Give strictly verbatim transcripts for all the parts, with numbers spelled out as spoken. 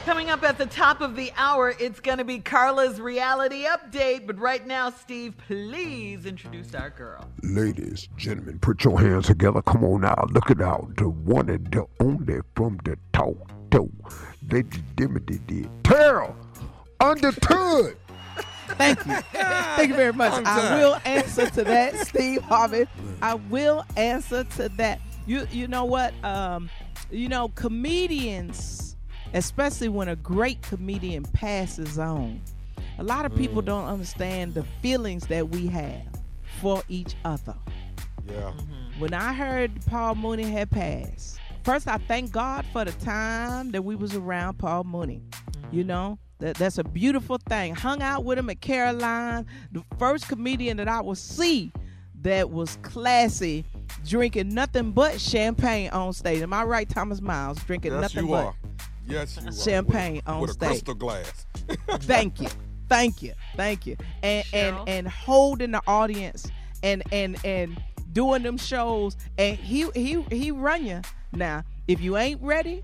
Coming up at the top of the hour, it's going to be Carla's reality update. But right now, Steve, please introduce our girl. Ladies, gentlemen, put your hands together. Come on now. Look it out. The one and the only from the top to Lady Dimity did. Terrell Underwood. Thank you. Thank you very much. I will answer to that, Steve Harvey. I will answer to that. You you know what? Um, you know, comedians, especially when a great comedian passes on, a lot of people mm. don't understand the feelings that we have for each other. Yeah. Mm-hmm. When I heard Paul Mooney had passed, first I thank God for the time that we was around Paul Mooney. Mm-hmm. You know, that that's a beautiful thing. Hung out with him at Caroline, the first comedian that I would see that was classy, drinking nothing but champagne on stage. Am I right, Thomas Miles? Drinking yes, nothing you but are. Yes, you champagne are. on with, stage. With a crystal glass. Thank you. Thank you. Thank you. And Cheryl. and and holding the audience and and and doing them shows. And he he he run you. Now, if you ain't ready,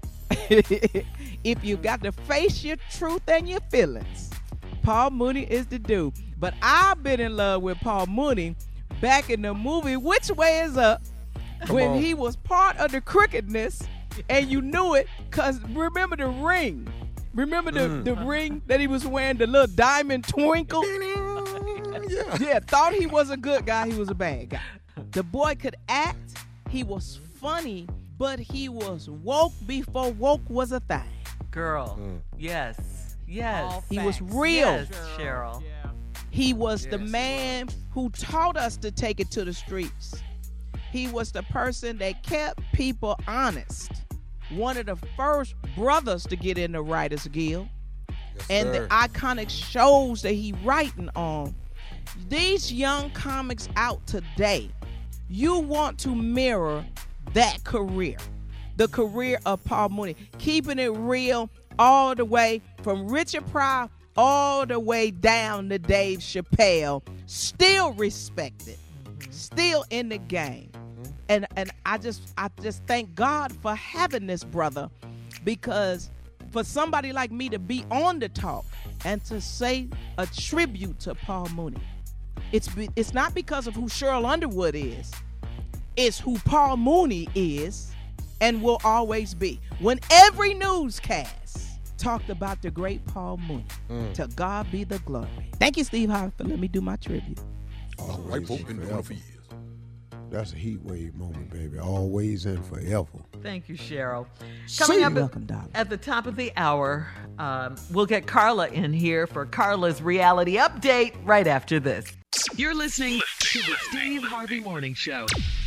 if you got to face your truth and your feelings, Paul Mooney is the dude. But I've been in love with Paul Mooney back in the movie Which Way Is Up, Come when on. he was part of the crookedness, and you knew it because remember the ring. Remember the, mm. the ring that he was wearing, the little diamond twinkle? yeah. yeah, thought he was a good guy, he was a bad guy. The boy could act, he was funny, but he was woke before woke was a thing. Girl, mm. yes, yes. He was real. Yes, Cheryl. Yeah. He was yes, the man who taught us to take it to the streets. He was the person that kept people honest. One of the first brothers to get in the Writers Guild. Yes, and sir. the iconic shows that he writing on. These young comics out today, you want to mirror that career. The career of Paul Mooney. Keeping it real all the way from Richard Pryor all the way down to Dave Chappelle. Still respected. Still in the game. And and I just I just thank God for having this brother, because for somebody like me to be on the talk and to say a tribute to Paul Mooney, it's be, it's not because of who Cheryl Underwood is. It's who Paul Mooney is and will always be. When every newscast talked about the great Paul Mooney, mm. to God be the glory. Thank you, Steve Harvey, for letting me do my tribute. Oh, white folk been doing it for years. That's a heat wave moment, baby. Always and forever. Thank you, Cheryl. Coming See up welcome, at, at the top of the hour, um, we'll get Carla in here for Carla's reality update right after this. You're listening to the Steve Harvey Morning Show.